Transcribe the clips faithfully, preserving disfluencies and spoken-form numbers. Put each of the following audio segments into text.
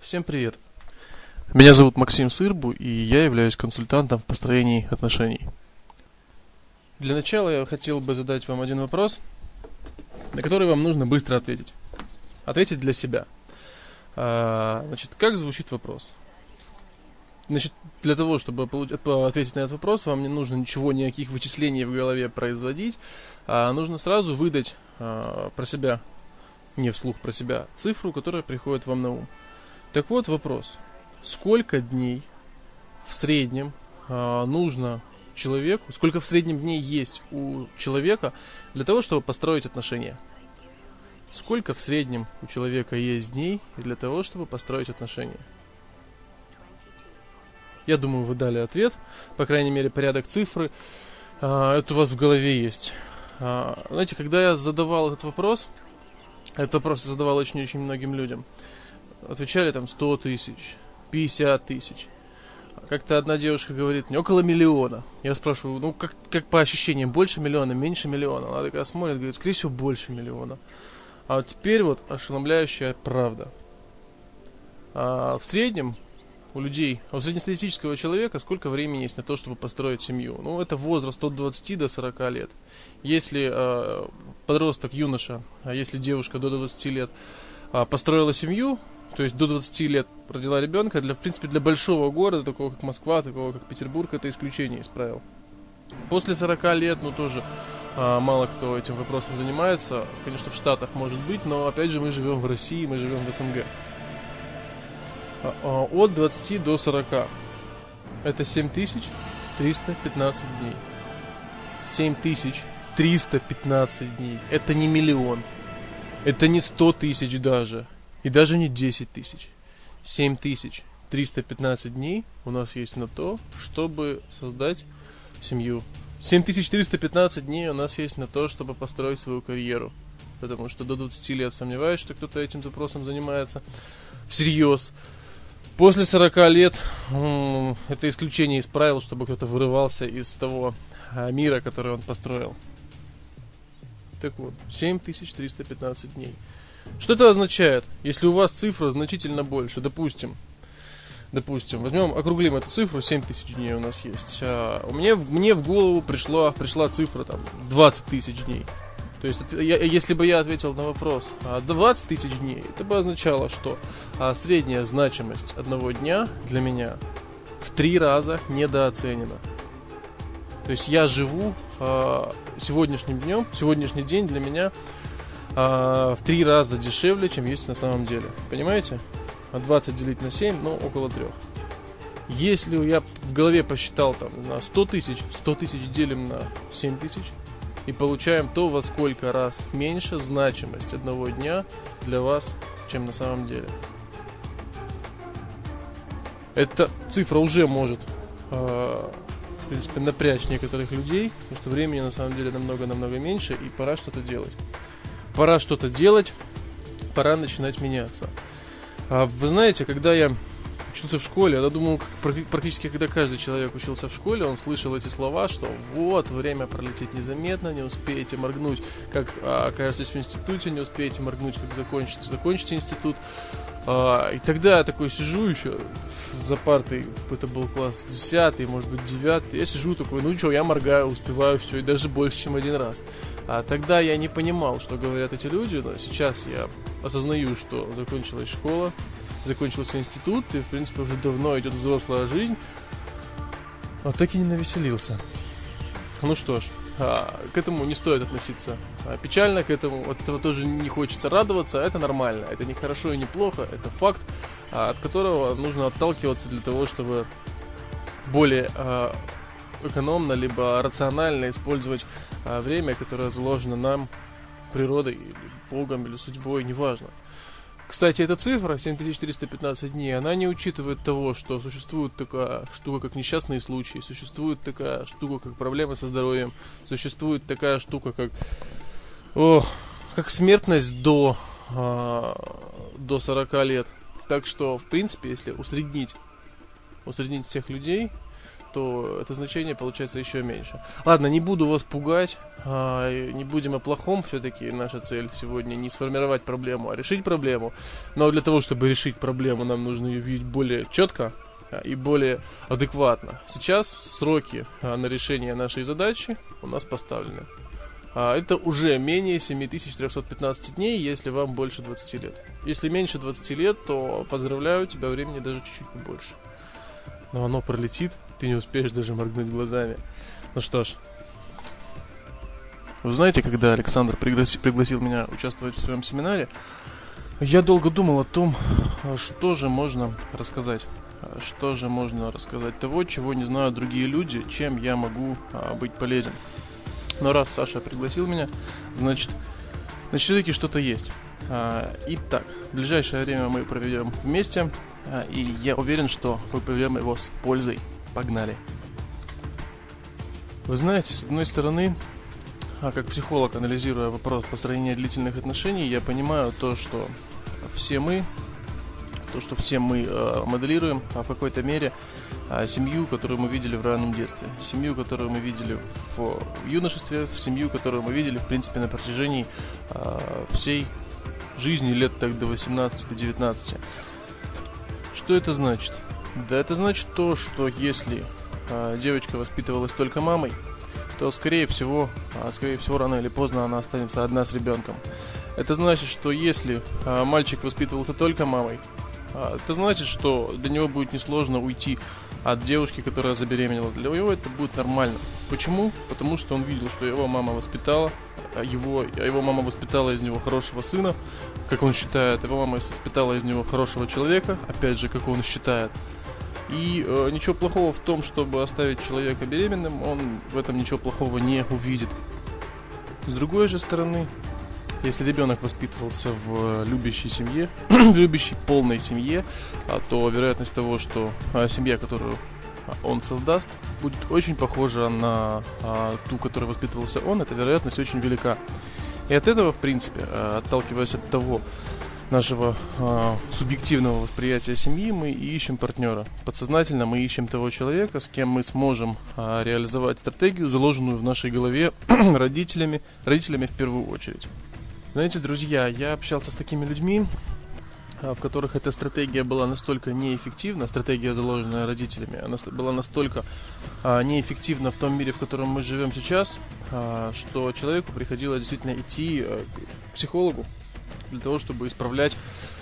Всем привет! Меня зовут Максим Сырбу, и я являюсь консультантом в построении отношений. Для начала я хотел бы задать вам один вопрос, на который вам нужно быстро ответить. Ответить для себя. А, значит, как звучит вопрос? Значит, для того, чтобы ответить на этот вопрос, вам не нужно ничего, никаких вычислений в голове производить, а нужно сразу выдать а, про себя, не вслух про себя, цифру, которая приходит вам на ум. Так вот вопрос. Сколько дней в среднем а, нужно человеку, сколько в среднем дней есть у человека для того, чтобы построить отношения? Сколько в среднем у человека есть дней для того, чтобы построить отношения? Я думаю, вы дали ответ. По крайней мере, порядок цифры. А, это у вас в голове есть. А, знаете, когда я задавал этот вопрос, этот вопрос я задавал очень-очень многим людям. Отвечали там сто тысяч, пятьдесят тысяч. Как-то одна девушка говорит мне, около миллиона. Я спрашиваю, ну как, как по ощущениям, больше миллиона, меньше миллиона? Она такая смотрит, говорит, скорее всего, больше миллиона. А вот теперь вот ошеломляющая правда. А в среднем у людей, у среднестатистического человека сколько времени есть на то, чтобы построить семью? Ну, это возраст от двадцати до сорока лет. Если э, подросток, юноша, а если девушка до двадцати лет э, построила семью, то есть до двадцати лет родила ребенка, для, в принципе, для большого города, такого как Москва, такого как Петербург, это исключение из правил. После сорока лет, ну, тоже а, мало кто этим вопросом занимается. Конечно, в Штатах может быть, но, опять же, мы живем в России, мы живем в СНГ. А, а, от двадцати до сорока. Это семь тысяч триста пятнадцать дней. семь тысяч триста пятнадцать дней. Это не миллион. Это не сто тысяч даже. И даже не десять тысяч. семь тысяч триста пятнадцать дней у нас есть на то, чтобы создать семью. семь тысяч триста пятнадцать дней у нас есть на то, чтобы построить свою карьеру. Потому что до двадцати лет сомневаюсь, что кто-то этим запросом занимается всерьез. После сорока лет м- это исключение из правил, чтобы кто-то вырывался из того а, мира, который он построил. Так вот, семь тысяч триста пятнадцать дней. Что это означает? Если у вас цифра значительно больше, допустим, допустим, возьмем, округлим эту цифру, семь тысяч дней у нас есть. А, мне, мне в голову пришло, пришла цифра там двадцать тысяч дней. То есть, я, если бы я ответил на вопрос двадцать тысяч дней, это бы означало, что а, средняя значимость одного дня для меня в три раза недооценена. То есть я живу а, сегодняшним днем, сегодняшний день для меня в три раза дешевле, чем есть на самом деле. Понимаете? А двадцать делить на семь, ну, около трех. Если я в голове посчитал там на сто тысяч, сто тысяч делим на семь тысяч и получаем то, во сколько раз меньше значимость одного дня для вас, чем на самом деле. Эта цифра уже может, э, в принципе, напрячь некоторых людей, потому что времени на самом деле намного-намного меньше, и пора что-то делать. Пора что-то делать, пора начинать меняться. А вы знаете, когда я учился в школе, я думаю, практически когда каждый человек учился в школе, он слышал эти слова, что вот, время пролетит незаметно, не успеете моргнуть, как а, окажетесь в институте, не успеете моргнуть, как закончите, закончите институт. А, и тогда я такой сижу еще за партой, это был класс десятый, может быть девятый, я сижу такой, ну что, я моргаю, успеваю все, и даже больше, чем один раз. А тогда я не понимал, что говорят эти люди, но сейчас я осознаю, что закончилась школа, закончился институт, и, в принципе, уже давно идет взрослая жизнь. А так и не навеселился. Ну что ж, а, к этому не стоит относиться а, печально, к этому от этого тоже не хочется радоваться, это нормально, это не хорошо и не плохо, это факт, а, от которого нужно отталкиваться для того, чтобы более а, экономно, либо рационально использовать а, время, которое заложено нам природой, или Богом, или судьбой, неважно. Кстати, эта цифра, семь тысяч триста пятнадцать дней, она не учитывает того, что существует такая штука, как несчастные случаи, существует такая штука, как проблемы со здоровьем, существует такая штука, как, о, как смертность до, а, до сорока лет. Так что, в принципе, если усреднить, усреднить всех людей, то это значение получается еще меньше. Ладно, не буду вас пугать, не будем о плохом, все-таки наша цель сегодня не сформировать проблему, а решить проблему. Но для того, чтобы решить проблему, нам нужно ее видеть более четко и более адекватно. Сейчас сроки на решение нашей задачи у нас поставлены. Это уже менее семь тысяч триста пятнадцать дней, если вам больше двадцати лет. Если меньше двадцати лет, то поздравляю, у тебя времени даже чуть-чуть побольше. Но оно пролетит, ты не успеешь даже моргнуть глазами. Ну что ж. Вы знаете, когда Александр пригласил, пригласил меня участвовать в своем семинаре, я долго думал о том, что же можно рассказать. Что же можно рассказать того, чего не знают другие люди, чем я могу быть полезен. Но раз Саша пригласил меня, значит, значит все-таки что-то есть. Итак, в ближайшее время мы проведем вместе, и я уверен, что мы проведем его с пользой. Погнали! Вы знаете, с одной стороны, как психолог, анализируя вопрос построения длительных отношений, я понимаю то, что все мы, то, что все мы моделируем в какой-то мере семью, которую мы видели в раннем детстве, семью, которую мы видели в юношестве, семью, которую мы видели, в принципе, на протяжении всей жизни, лет так до восемнадцати, до девятнадцати. Что это значит? Да это значит то, что если девочка воспитывалась только мамой, то, скорее всего, скорее всего, рано или поздно она останется одна с ребенком. Это значит, что если мальчик воспитывался только мамой, это значит, что для него будет несложно уйти от девушки, которая забеременела. Для него это будет нормально. Почему? Потому что он видел, что его мама воспитала, его, его мама воспитала из него хорошего сына, как он считает, его мама воспитала из него хорошего человека, опять же, как он считает. И э, ничего плохого в том, чтобы оставить человека беременным, он в этом ничего плохого не увидит. С другой же стороны, если ребенок воспитывался в любящей семье, в любящей полной семье, то вероятность того, что семья, которую он создаст, будет очень похожа на ту, которой воспитывался он, эта вероятность очень велика. И от этого, в принципе, отталкиваясь от того нашего субъективного восприятия семьи, мы ищем партнера. Подсознательно мы ищем того человека, с кем мы сможем реализовать стратегию, заложенную в нашей голове родителями, родителями в первую очередь. Знаете, друзья, я общался с такими людьми, в которых эта стратегия была настолько неэффективна, стратегия, заложенная родителями, она была настолько неэффективна в том мире, в котором мы живем сейчас, что человеку приходилось действительно идти к психологу для того, чтобы исправлять,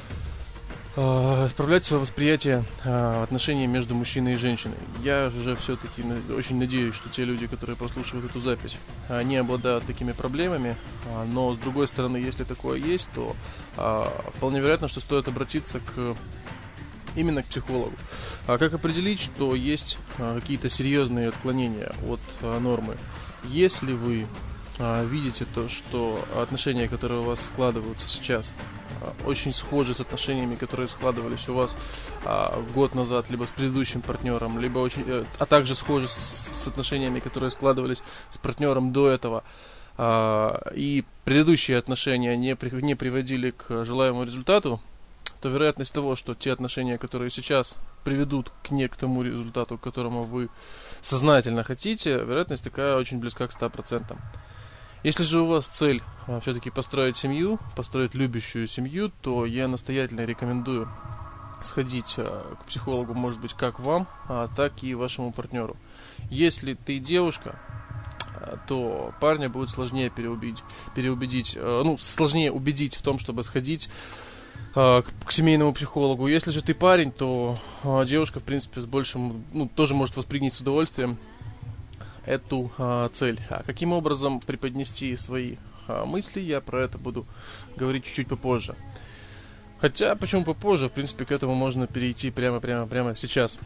исправлять свое восприятие отношений между мужчиной и женщиной. Я же все-таки очень надеюсь, что те люди, которые прослушивают эту запись, не обладают такими проблемами, но с другой стороны, если такое есть, то вполне вероятно, что стоит обратиться к именно к психологу. А как определить, что есть какие-то серьезные отклонения от нормы? Если вы видите то, что отношения, которые у вас складываются сейчас, очень схожи с отношениями, которые складывались у вас а, год назад, либо с предыдущим партнером, либо очень, а также схожи с отношениями, которые складывались с партнером до этого, а, и предыдущие отношения не, при, не приводили к желаемому результату, то вероятность того, что те отношения, которые сейчас приведут к не к тому результату, к которому вы сознательно хотите, вероятность такая очень близка к ста процентам. Если же у вас цель а, все-таки построить семью, построить любящую семью, то я настоятельно рекомендую сходить а, к психологу, может быть, как вам, а, так и вашему партнеру. Если ты девушка, а, то парня будет сложнее переубедить, переубедить а, ну, сложнее убедить в том, чтобы сходить а, к, к семейному психологу. Если же ты парень, то а, девушка, в принципе, с большим, ну, тоже может воспринять с удовольствием эту а, цель. А каким образом преподнести свои а, мысли, я про это буду говорить чуть-чуть попозже. Хотя, почему попозже, в принципе, к этому можно перейти прямо-прямо-прямо сейчас.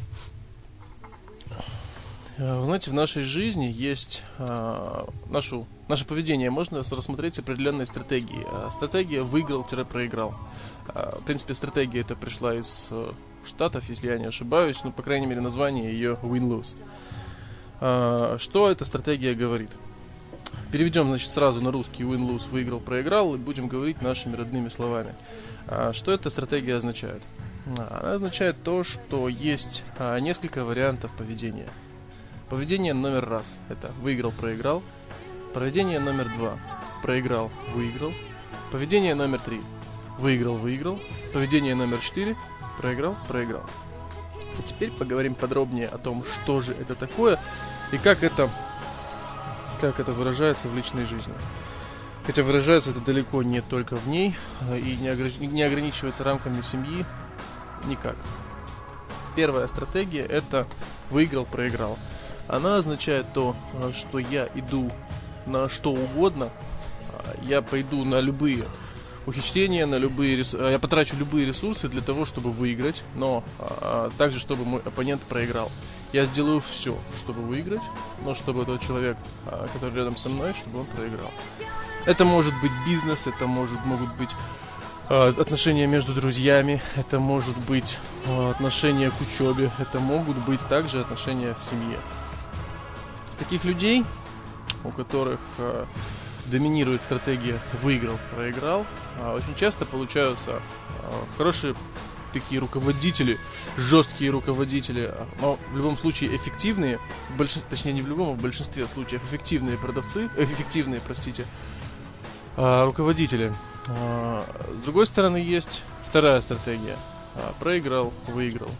Вы знаете, в нашей жизни есть а, нашу, наше поведение можно рассмотреть с определенной стратегией. А, стратегия выиграл-проиграл. А, в принципе, стратегия эта пришла из а, Штатов, если я не ошибаюсь, ну, по крайней мере, название ее win-lose. Что эта стратегия говорит? Переведем, значит, сразу на русский win-lose, выиграл-проиграл, и будем говорить нашими родными словами. Что эта стратегия означает? Она означает то, что есть несколько вариантов поведения. Поведение номер раз – это выиграл-проиграл. Поведение номер два – проиграл-выиграл. Поведение номер три – выиграл-выиграл. Поведение номер четыре – проиграл-проиграл. А теперь поговорим подробнее о том, что же это такое и как это, как это выражается в личной жизни. Хотя выражается это далеко не только в ней и не, ограни- не ограничивается рамками семьи никак. Первая стратегия – это выиграл-проиграл. Она означает то, что я иду на что угодно, я пойду на любые ухищрения, на любые рес... я потрачу любые ресурсы для того, чтобы выиграть, но а, также, чтобы мой оппонент проиграл. Я сделаю все, чтобы выиграть, но чтобы тот человек, а, который рядом со мной, чтобы он проиграл. Это может быть бизнес, это может, могут быть а, отношения между друзьями, это может быть а, отношения к учебе, это могут быть также отношения в семье. С таких людей, у которых а, доминирует стратегия выиграл-проиграл, а, очень часто получаются а, хорошие такие руководители, жесткие руководители, но в любом случае эффективные, больш... точнее не в любом, а в большинстве случаев эффективные продавцы, эффективные, простите, а, руководители. А, с другой стороны, есть вторая стратегия. А, проиграл-выиграл.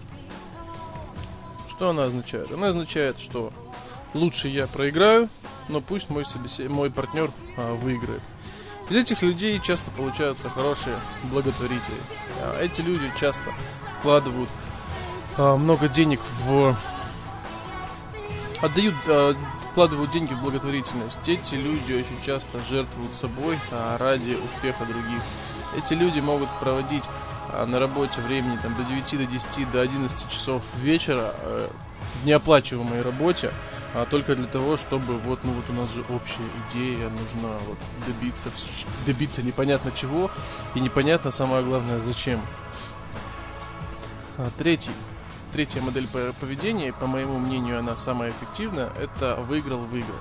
Что она означает? Она означает, что лучше я проиграю, но пусть мой, собесед... мой партнер а, выиграет. Из этих людей часто получаются хорошие благотворители. А, эти люди часто вкладывают а, много денег в... Отдают, а, вкладывают деньги в благотворительность. Эти люди очень часто жертвуют собой а, ради успеха других. Эти люди могут проводить а, на работе времени там, до девяти, до десяти, до одиннадцати часов вечера а, в неоплачиваемой работе, а только для того, чтобы вот, ну вот у нас же общая идея, нужно вот добиться, добиться непонятно чего и непонятно, самое главное, зачем. А, третий, третья модель поведения, по моему мнению, она самая эффективная, это выиграл-выиграл.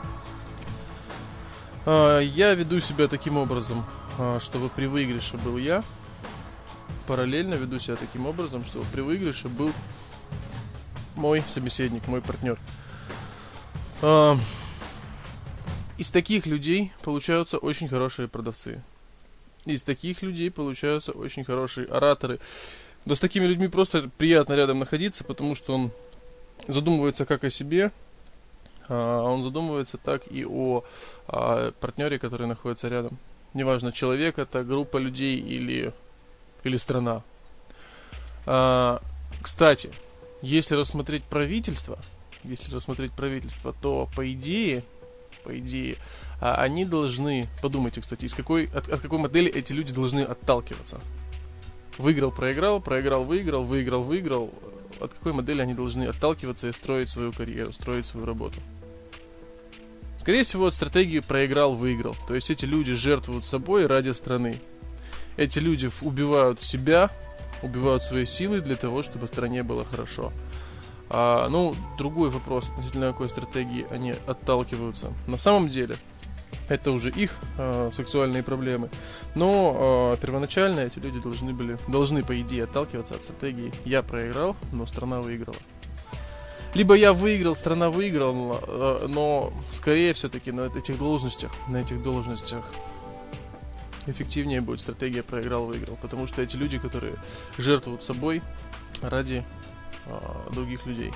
А, я веду себя таким образом, а, чтобы при выигрыше был я, параллельно веду себя таким образом, чтобы при выигрыше был мой собеседник, мой партнер. Из таких людей получаются очень хорошие продавцы. Из таких людей получаются очень хорошие ораторы. Да с такими людьми просто приятно рядом находиться, потому что он задумывается как о себе, а он задумывается так и о, о партнере, который находится рядом. Неважно, человек это, группа людей или, или страна. А, кстати, если рассмотреть правительство, Если рассмотреть правительство, то по идее, по идее, они должны, подумайте, кстати, из какой, от, от какой модели эти люди должны отталкиваться. Выиграл, проиграл, проиграл, выиграл, выиграл, выиграл. От какой модели они должны отталкиваться и строить свою карьеру, строить свою работу? Скорее всего, от стратегии проиграл, выиграл. То есть эти люди жертвуют собой ради страны. Эти люди убивают себя, убивают свои силы для того, чтобы стране было хорошо. А, ну, другой вопрос, относительно какой стратегии они отталкиваются. На самом деле, это уже их а, сексуальные проблемы. Но а, первоначально эти люди должны были, должны, по идее, отталкиваться от стратегии «я проиграл, но страна выиграла». Либо я выиграл, страна выиграла, а, но скорее все-таки на этих должностях, на этих должностях эффективнее будет стратегия проиграл-выиграл. Потому что эти люди, которые жертвуют собой ради других людей.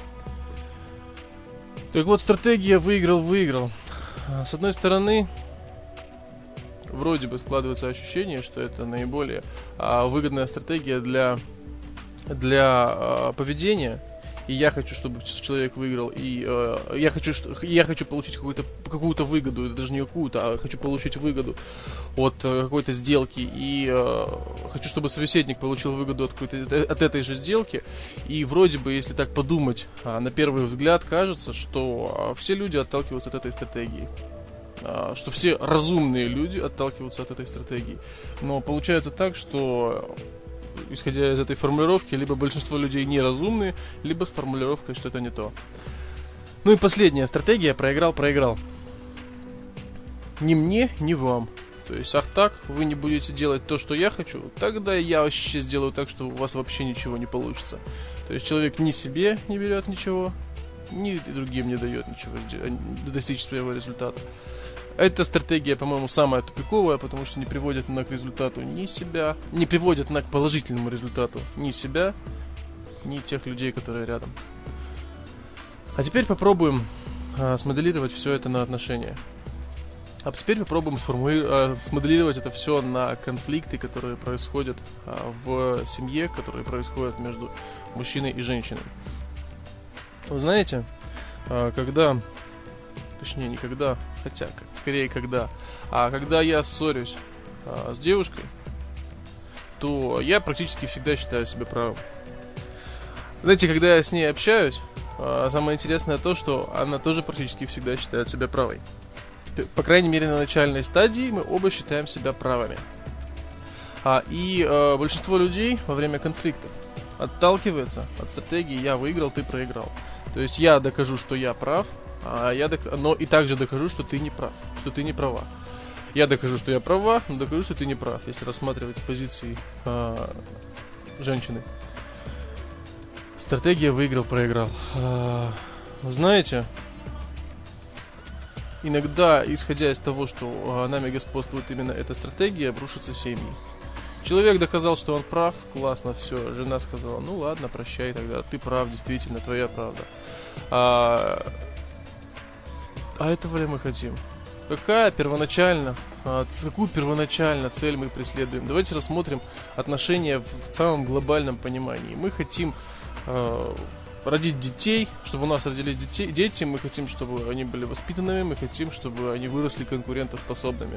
Так вот, стратегия выиграл-выиграл. С одной стороны, вроде бы складывается ощущение, что это наиболее а, выгодная стратегия для, для а, поведения. И я хочу, чтобы человек выиграл, и э, я хочу, что, я хочу получить какую-то, какую-то выгоду, это даже не какую-то, а хочу получить выгоду от э, какой-то сделки, и э, хочу, чтобы собеседник получил выгоду от, какой-то, от этой же сделки. И вроде бы, если так подумать, э, на первый взгляд кажется, что э, все люди отталкиваются от этой стратегии. Э, что все разумные люди отталкиваются от этой стратегии. Но получается так, что... исходя из этой формулировки, либо большинство людей неразумные, либо с формулировкой что-то не то. Ну и последняя стратегия проиграл-проиграл. Ни мне, ни вам. То есть, ах так, вы не будете делать то, что я хочу, тогда я вообще сделаю так, что у вас вообще ничего не получится. То есть человек ни себе не берет ничего, ни другим не дает ничего достичь своего результата. Эта стратегия, по-моему, самая тупиковая, потому что не приводит она к результату ни себя, не приводит она к положительному результату ни себя, ни тех людей, которые рядом. А теперь попробуем а, смоделировать все это на отношения. А теперь попробуем сформули... а, смоделировать это все на конфликты, которые происходят а, в семье, которые происходят между мужчиной и женщиной. Вы знаете, а, когда... Точнее, не когда, хотя, скорее когда. А когда я ссорюсь а, с девушкой, то я практически всегда считаю себя правым. Знаете, когда я с ней общаюсь, а, самое интересное то, что она тоже практически всегда считает себя правой. По крайней мере, на начальной стадии мы оба считаем себя правыми. А, и а, большинство людей во время конфликтов отталкивается от стратегии «я выиграл, ты проиграл». То есть я докажу, что я прав, а я док... но и также докажу, что ты не прав, что ты не права. Я докажу, что я права, но докажу, что ты не прав, если рассматривать с позиции а, женщины. Стратегия выиграл, проиграл. А, знаете, иногда, исходя из того, что нами господствует именно эта стратегия, обрушатся семьи. Человек доказал, что он прав, классно, все. Жена сказала, ну ладно, прощай тогда, ты прав, действительно, твоя правда. А, а этого ли мы хотим? Какая первоначально, а, какую первоначально цель мы преследуем? Давайте рассмотрим отношения в самом глобальном понимании. Мы хотим а, родить детей, чтобы у нас родились детей, дети, мы хотим, чтобы они были воспитанными, мы хотим, чтобы они выросли конкурентоспособными.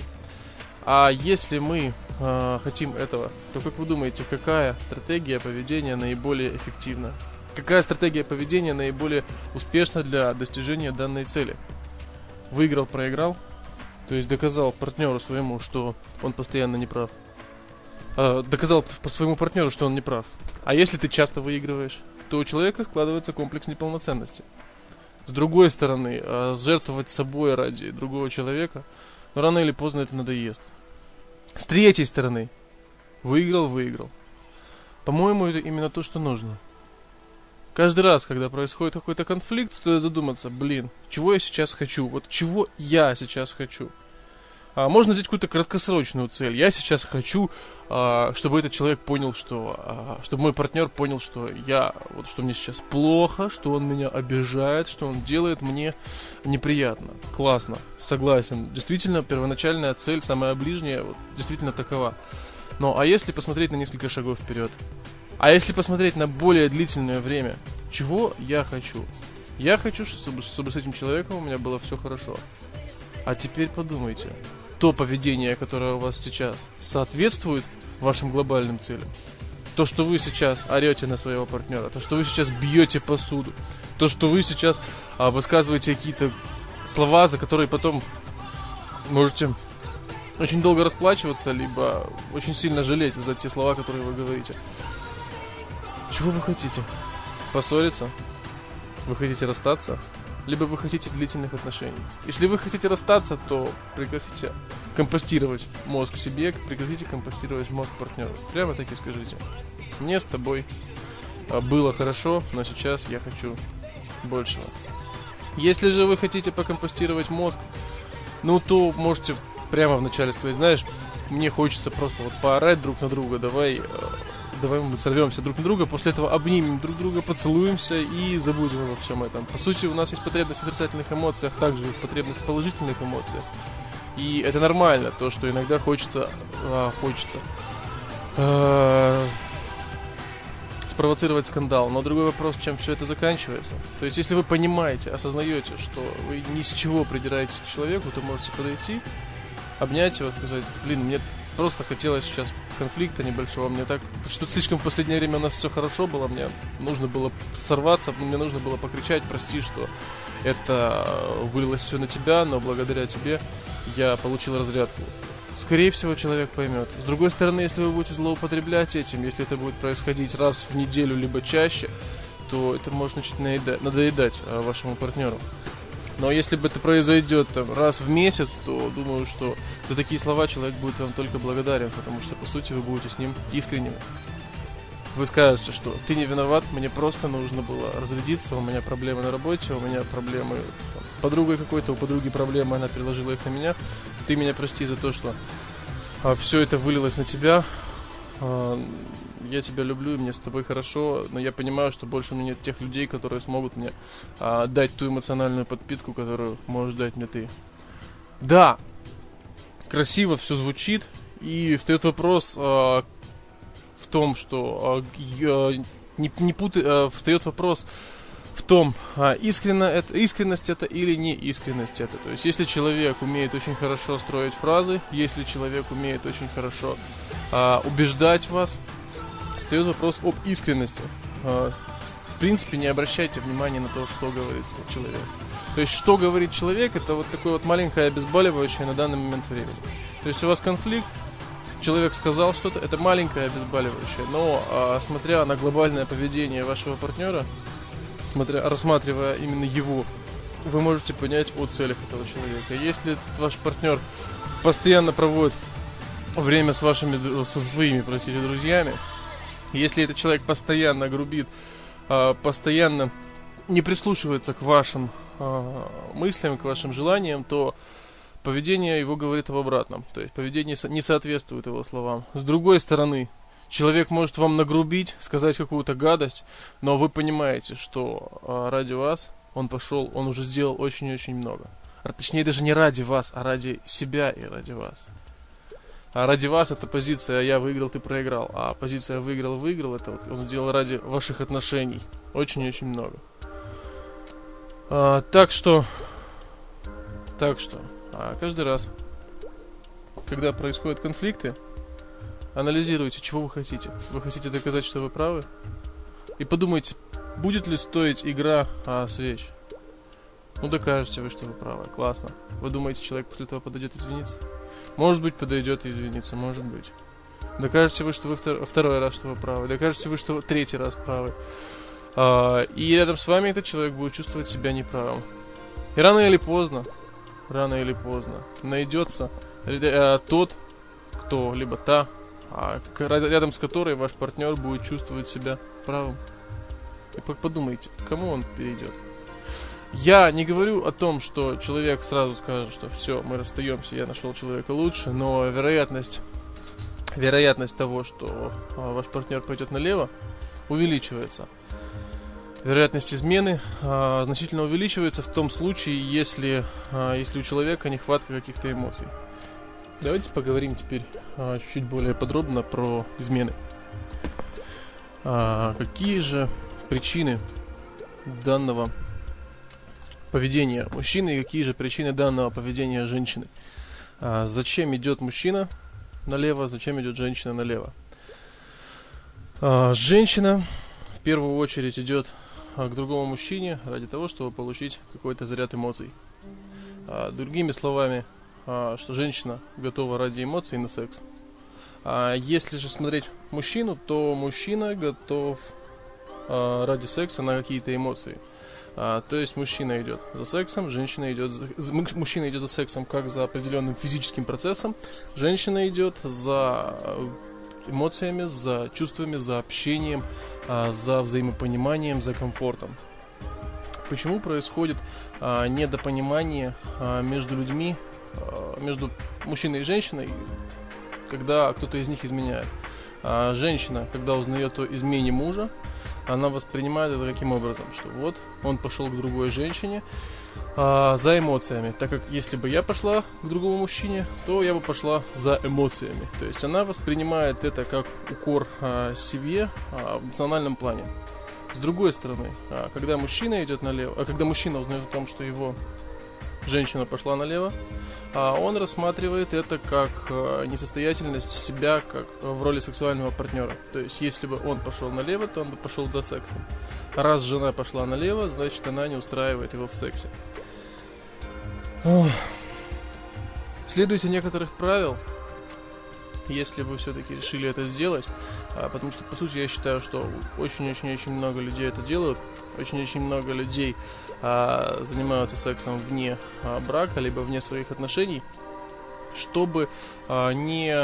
А если мы э, хотим этого, то как вы думаете, какая стратегия поведения наиболее эффективна? Какая стратегия поведения наиболее успешна для достижения данной цели? Выиграл, проиграл? То есть доказал партнеру своему, что он постоянно не прав. Э, доказал по своему партнеру, что он не прав. А если ты часто выигрываешь, то у человека складывается комплекс неполноценности. С другой стороны, э, жертвовать собой ради другого человека, но рано или поздно это надоест. С третьей стороны, выиграл, выиграл. По-моему, это именно то, что нужно. Каждый раз, когда происходит какой-то конфликт, стоит задуматься, блин, чего я сейчас хочу? Вот чего я сейчас хочу? А, можно взять какую-то краткосрочную цель. Я сейчас хочу, а, чтобы этот человек понял, что... А, чтобы мой партнер понял, что я... Вот что мне сейчас плохо, что он меня обижает, что он делает мне неприятно. Классно, согласен. Действительно, первоначальная цель, самая ближняя, вот, действительно такова. Но а если посмотреть на несколько шагов вперед? А если посмотреть на более длительное время? Чего я хочу? Я хочу, чтобы, чтобы с этим человеком у меня было все хорошо. А теперь подумайте. То поведение, которое у вас сейчас, соответствует вашим глобальным целям? То, что вы сейчас орете на своего партнера, то, что вы сейчас бьете посуду, то, что вы сейчас а, высказываете какие-то слова, за которые потом можете очень долго расплачиваться, либо очень сильно жалеть за те слова, которые вы говорите. Чего вы хотите? Поссориться? Вы хотите расстаться? Либо вы хотите длительных отношений. Если вы хотите расстаться, то прекратите компостировать мозг себе, прекратите компостировать мозг партнеру. Прямо так и скажите. Мне с тобой было хорошо, но сейчас я хочу большего. Если же вы хотите покомпостировать мозг, ну то можете прямо вначале сказать, знаешь, мне хочется просто вот поорать друг на друга, давай... Давай мы сорвемся друг на друга, после этого обнимем друг друга, поцелуемся и забудем обо всем этом. По сути, у нас есть потребность в отрицательных эмоциях, также потребность в положительных эмоциях. И это нормально, то, что иногда хочется, а, хочется а, спровоцировать скандал. Но другой вопрос, чем все это заканчивается. То есть, если вы понимаете, осознаете, что вы ни с чего придираетесь к человеку, то можете подойти, обнять его, сказать, блин, мне просто хотелось сейчас конфликта небольшого, мне так, что слишком в последнее время у нас все хорошо было, мне нужно было сорваться, мне нужно было покричать, прости, что это вылилось все на тебя, но благодаря тебе я получил разрядку. Скорее всего, человек поймет. С другой стороны, если вы будете злоупотреблять этим, если это будет происходить раз в неделю, либо чаще, то это может начать наеда- надоедать а, вашему партнеру. Но если бы это произойдет там, раз в месяц, то думаю, что за такие слова человек будет вам только благодарен, потому что, по сути, вы будете с ним искренними. вы скажете, что ты не виноват, мне просто нужно было разрядиться, у меня проблемы на работе, у меня проблемы там, с подругой какой-то, у подруги проблемы, она переложила их на меня. Ты меня прости за то, что а, все это вылилось на тебя. А, я тебя люблю, и мне с тобой хорошо, но я понимаю, что больше у меня нет тех людей, которые смогут мне а, дать ту эмоциональную подпитку, которую можешь дать мне ты. Да, красиво все звучит, и встает вопрос а, в том, что а, не, не путай, а, встает вопрос в том, а, искренно это, искренность это или не искренность это. То есть, если человек умеет очень хорошо строить фразы, если человек умеет очень хорошо а, убеждать вас, встает вопрос об искренности. А, в принципе, не обращайте внимания на то, что говорит человек. То есть, что говорит человек, это вот такое вот маленькое обезболивающее на данный момент времени. То есть, у вас конфликт, человек сказал что-то, это маленькое обезболивающее, но а, смотря на глобальное поведение вашего партнера, смотря, рассматривая именно его, вы можете понять о целях этого человека. Если ваш партнер постоянно проводит время с вашими, со своими, простите, друзьями, если этот человек постоянно грубит, а, постоянно не прислушивается к вашим а, мыслям, к вашим желаниям, то поведение его говорит об обратном. То есть поведение не соответствует его словам. С другой стороны, человек может вам нагрубить, сказать какую-то гадость, но вы понимаете, что а, ради вас он пошел, он уже сделал очень-очень много. Точнее, даже не ради вас, а ради себя и ради вас. А ради вас это позиция «я выиграл, ты проиграл». А позиция «выиграл-выиграл» это вот он сделал ради ваших отношений. Очень-очень много. А, так что... Так что... А каждый раз, когда происходят конфликты, анализируйте, чего вы хотите. Вы хотите доказать, что вы правы? И подумайте, будет ли стоить игра а, свеч? Ну, докажете вы, что вы правы. Классно. Вы думаете, человек после этого подойдет извиниться? Может быть, подойдет и извиниться, может быть. Докажете вы, что вы втор- второй раз, что вы правы. Докажете вы, что вы третий раз правы. А, и рядом с вами этот человек будет чувствовать себя неправым. И рано или поздно, рано или поздно найдется э, тот, кто, либо та, а, к, рядом с которой ваш партнер будет чувствовать себя правым. И подумайте, к кому он перейдет. Я не говорю о том, что человек сразу скажет, что все, мы расстаемся, я нашел человека лучше, но вероятность, вероятность того, что а, ваш партнер пойдет налево, увеличивается. Вероятность измены а, значительно увеличивается в том случае, если, а, если у человека нехватка каких-то эмоций. Давайте поговорим теперь а, чуть более подробно про измены. А, какие же причины данного поведения мужчины и какие же причины данного поведения женщины? А, зачем идет мужчина налево, зачем идет женщина налево? А, женщина в первую очередь идет к другому мужчине ради того, чтобы получить какой-то заряд эмоций. А, другими словами, а, что женщина готова ради эмоций на секс. А если же смотреть мужчину, то мужчина готов а, ради секса на какие-то эмоции. А, то есть мужчина идет за сексом, женщина идет за... мужчина идет за сексом как за определенным физическим процессом, женщина идет за эмоциями, за чувствами, за общением, за взаимопониманием, за комфортом. Почему происходит а, недопонимание а, между людьми, а, между мужчиной и женщиной, когда кто-то из них изменяет? А, женщина, когда узнает о измене мужа, она воспринимает это каким образом? Что вот, он пошел к другой женщине а, за эмоциями. Так как если бы я пошла к другому мужчине, то я бы пошла за эмоциями. То есть она воспринимает это как укор а, себе а, в эмоциональном плане. С другой стороны, а, когда мужчина идет налево, а когда мужчина узнает о том, что его женщина пошла налево, а он рассматривает это как а, несостоятельность себя как в роли сексуального партнера. То есть, если бы он пошел налево, то он бы пошел за сексом. Раз жена пошла налево, значит, она не устраивает его в сексе. Ох. Следуйте некоторых правил, если вы все-таки решили это сделать, а, потому что, по сути, я считаю, что очень-очень-очень много людей это делают. Очень-очень много людей а, занимаются сексом вне а, брака, либо вне своих отношений, чтобы а, не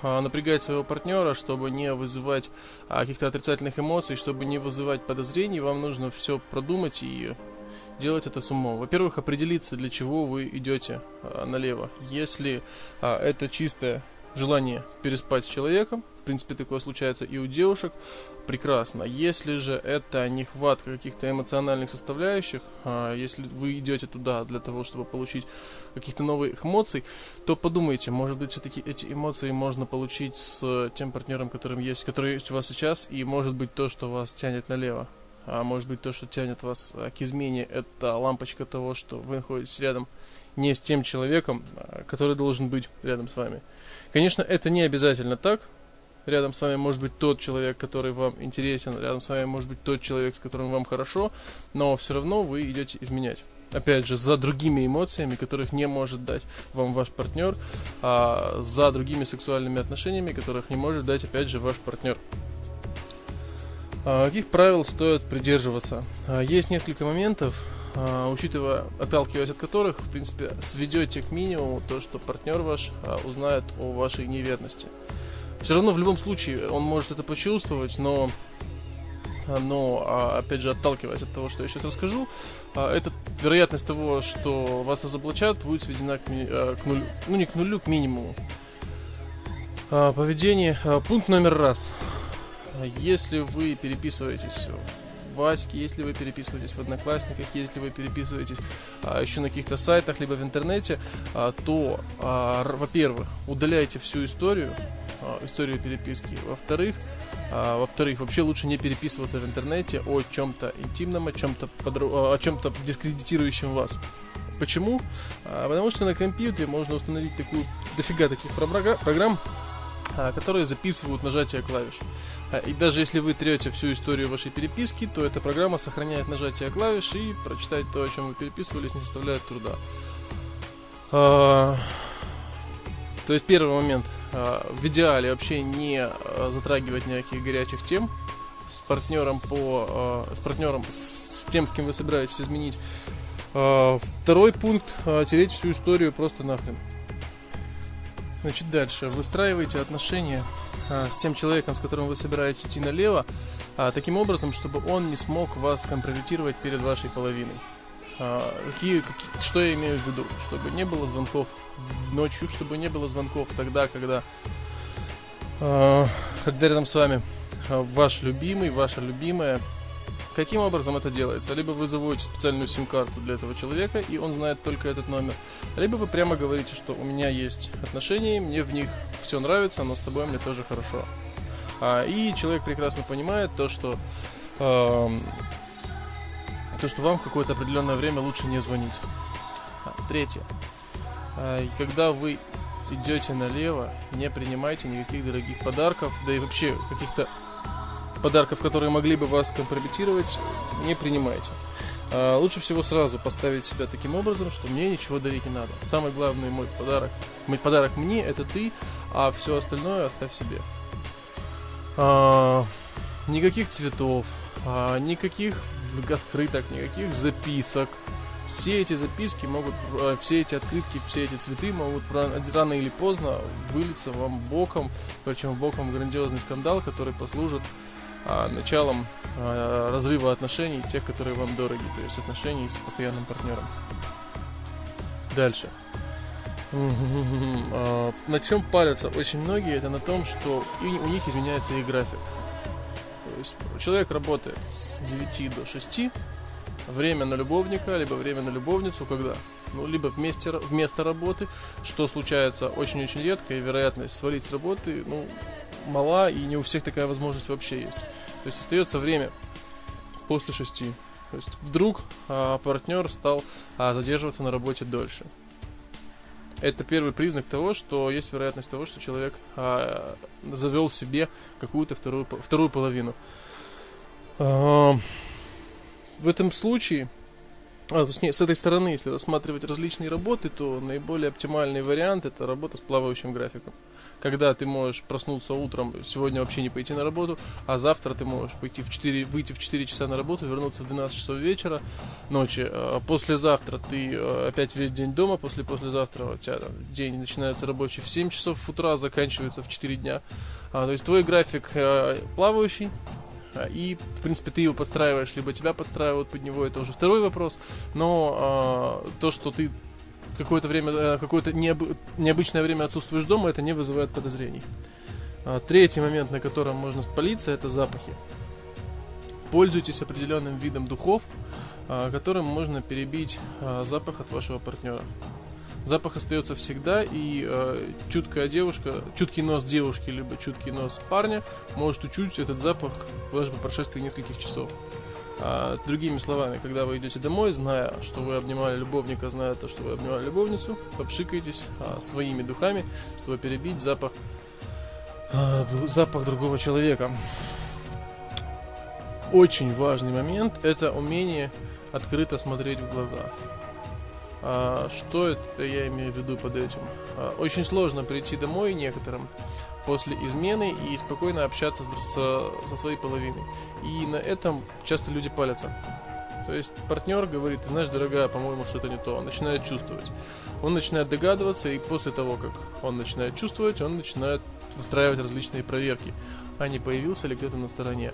а, напрягать своего партнера, чтобы не вызывать а, каких-то отрицательных эмоций, чтобы не вызывать подозрений, вам нужно все продумать и делать это с умом. Во-первых, определиться, для чего вы идете а, налево. Если а, это чистое желание переспать с человеком, в принципе, такое случается и у девушек, прекрасно. Если же это нехватка каких-то эмоциональных составляющих, а, если вы идете туда для того, чтобы получить каких-то новых эмоций, то подумайте, может быть, все-таки эти эмоции можно получить с тем партнером, которым есть, который есть у вас сейчас, и может быть то, что вас тянет налево. А может быть то, что тянет вас а, к измене, это лампочка того, что вы находитесь рядом не с тем человеком, а, который должен быть рядом с вами. Конечно, это не обязательно так. Рядом с вами может быть тот человек, который вам интересен, рядом с вами может быть тот человек, с которым вам хорошо, но все равно вы идете изменять. Опять же, за другими эмоциями, которых не может дать вам ваш партнер, а за другими сексуальными отношениями, которых не может дать, опять же, ваш партнер. А каких правил стоит придерживаться? А есть несколько моментов, а, учитывая, отталкиваясь от которых, в принципе, сведете к минимуму то, что партнер ваш а, узнает о вашей неверности. Все равно в любом случае он может это почувствовать, но, но опять же, отталкиваясь от того, что я сейчас расскажу, эта вероятность того, что вас разоблачат, будет сведена к, к нулю, ну не к нулю, к минимуму. Поведение. Пункт номер раз. Если вы переписываетесь в Ваське, если вы переписываетесь в Одноклассниках, если вы переписываетесь а, еще на каких-то сайтах, либо в интернете, а, то, а, во-первых, удаляйте всю историю, историю переписки. Во-вторых, а, во-вторых, вообще лучше не переписываться в интернете о чем-то интимном, о чем-то подру... о чем-то дискредитирующем вас. Почему? А, потому что на компьютере можно установить такую дофига таких программ, а, которые записывают нажатие клавиш. А, и даже если вы трете всю историю вашей переписки, то эта программа сохраняет нажатие клавиш и прочитать то, о чем вы переписывались, не составляет труда. А, то есть первый момент. В идеале вообще не затрагивать никаких горячих тем с партнером по с партнером с, с тем, с кем вы собираетесь изменить. Второй пункт: тереть всю историю просто нахрен. Значит, дальше выстраивайте отношения с тем человеком, с которым вы собираетесь идти налево, таким образом, чтобы он не смог вас компрометировать перед вашей половиной. Какие, какие, что я имею в виду? Чтобы не было звонков ночью, чтобы не было звонков тогда, когда, э, когда рядом с вами ваш любимый, ваша любимая. Каким образом это делается? Либо вы заводите специальную сим-карту для этого человека, и он знает только этот номер, либо вы прямо говорите, что у меня есть отношения, мне в них все нравится, но с тобой мне тоже хорошо. А, и человек прекрасно понимает то, что... Э, то, что вам в какое-то определенное время лучше не звонить. Третье. Когда вы идете налево, не принимайте никаких дорогих подарков, да и вообще каких-то подарков, которые могли бы вас компрометировать, не принимайте. Лучше всего сразу поставить себя таким образом, что мне ничего дарить не надо. Самый главный мой подарок, мой подарок мне — это ты, а все остальное оставь себе. Никаких цветов, никаких открыток, никаких записок. Все эти записки могут, все эти открытки, все эти цветы могут рано или поздно вылиться вам боком, причем боком в грандиозный скандал, который послужит а, началом а, разрыва отношений тех, которые вам дороги, то есть отношений с постоянным партнером. Дальше. На чем палятся очень многие, это на том, что у них изменяется их график. То есть человек работает с девяти до шести, время на любовника, либо время на любовницу, когда? Ну, либо вместе, вместо работы, что случается очень-очень редко, и вероятность свалить с работы, ну, мала, и не у всех такая возможность вообще есть. То есть остается время после шести. То есть вдруг а, партнер стал а, задерживаться на работе дольше. Это первый признак того, что есть вероятность того, что человек а, завел в себе какую-то вторую, вторую половину. А, в этом случае А, точнее, с этой стороны, если рассматривать различные работы, то наиболее оптимальный вариант – это работа с плавающим графиком. Когда ты можешь проснуться утром, сегодня вообще не пойти на работу, а завтра ты можешь пойти в четыре, выйти в четыре часа на работу, вернуться в двенадцать часов вечера, ночи. А послезавтра ты опять весь день дома, после послезавтра у тебя там, день начинается рабочий в семь часов утра, заканчивается в четыре дня. А, то есть твой график а, плавающий. И, в принципе, ты его подстраиваешь, либо тебя подстраивают под него, это уже второй вопрос. Но э, то, что ты какое-то время, э, какое-то необы- необычное время отсутствуешь дома, это не вызывает подозрений. А, третий момент, на котором можно спалиться, это запахи. Пользуйтесь определенным видом духов, э, которым можно перебить э, запах от вашего партнера. Запах остается всегда, и э, чуткая девушка, чуткий нос девушки, либо чуткий нос парня может учуять этот запах даже по прошествии нескольких часов. А, другими словами, когда вы идете домой, зная, что вы обнимали любовника, зная то, что вы обнимали любовницу, попшикайтесь а, своими духами, чтобы перебить запах, а, запах другого человека. Очень важный момент – это умение открыто смотреть в глаза. А, что это я имею в виду под этим? А, очень сложно прийти домой некоторым после измены и спокойно общаться с, со, со своей половиной. И на этом часто люди палятся. То есть партнер говорит: ты знаешь, дорогая, по-моему, что-то не то. Он начинает чувствовать. Он начинает догадываться, и после того, как он начинает чувствовать, он начинает устраивать различные проверки, а не появился ли кто-то на стороне.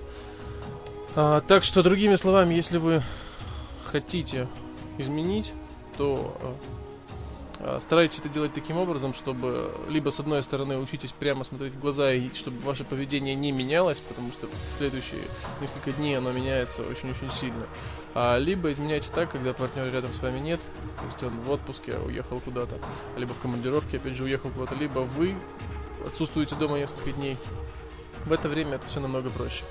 А, так что, другими словами, если вы хотите изменить, то э, старайтесь это делать таким образом, чтобы либо с одной стороны учитесь прямо смотреть в глаза, и чтобы ваше поведение не менялось, потому что в следующие несколько дней оно меняется очень-очень сильно, а, либо изменяйте так, когда партнера рядом с вами нет, то есть он в отпуске, уехал куда-то, либо в командировке, опять же, уехал куда-то, либо вы отсутствуете дома несколько дней. В это время это все намного проще.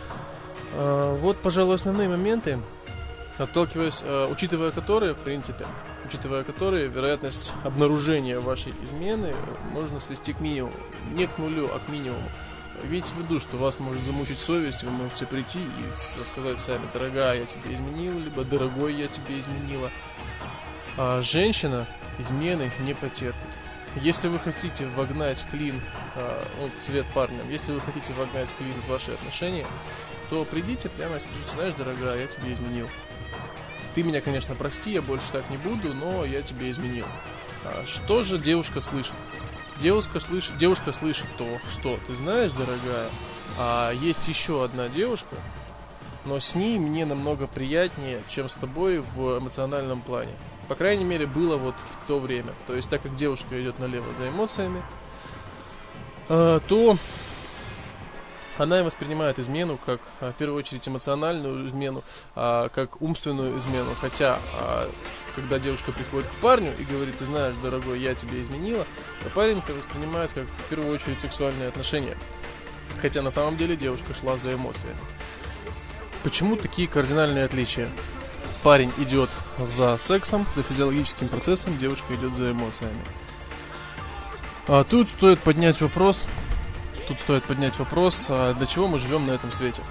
А, вот, пожалуй, основные моменты, отталкиваясь, э, учитывая которые, в принципе, учитывая которые, вероятность обнаружения вашей измены можно свести к минимуму. Не к нулю, а к минимуму. Имейте в виду, что вас может замучить совесть, вы можете прийти и рассказать сами: дорогая, я тебе изменила, либо дорогой, я тебе изменила. А женщина измены не потерпит. Если вы хотите вогнать клин, э, ну, цвет парням, если вы хотите вогнать клин в ваши отношения, то придите прямо и скажите: знаешь, дорогая, я тебе изменил. Ты меня, конечно, прости, я больше так не буду, но я тебе изменил. А что же девушка слышит? Девушка слышит, девушка слышит то, что ты знаешь, дорогая, а есть еще одна девушка, но с ней мне намного приятнее, чем с тобой в эмоциональном плане. По крайней мере, было вот в то время. То есть, так как девушка идет налево за эмоциями, а, то она воспринимает измену как, в первую очередь, эмоциональную измену, а, как умственную измену. Хотя, а, когда девушка приходит к парню и говорит: ты знаешь, дорогой, я тебе изменила, то парень это воспринимает как, в первую очередь, сексуальные отношения. Хотя на самом деле девушка шла за эмоциями. Почему такие кардинальные отличия? Парень идет за сексом, за физиологическим процессом, девушка идет за эмоциями. А тут стоит поднять вопрос... Тут стоит поднять вопрос, для чего мы живем на этом свете.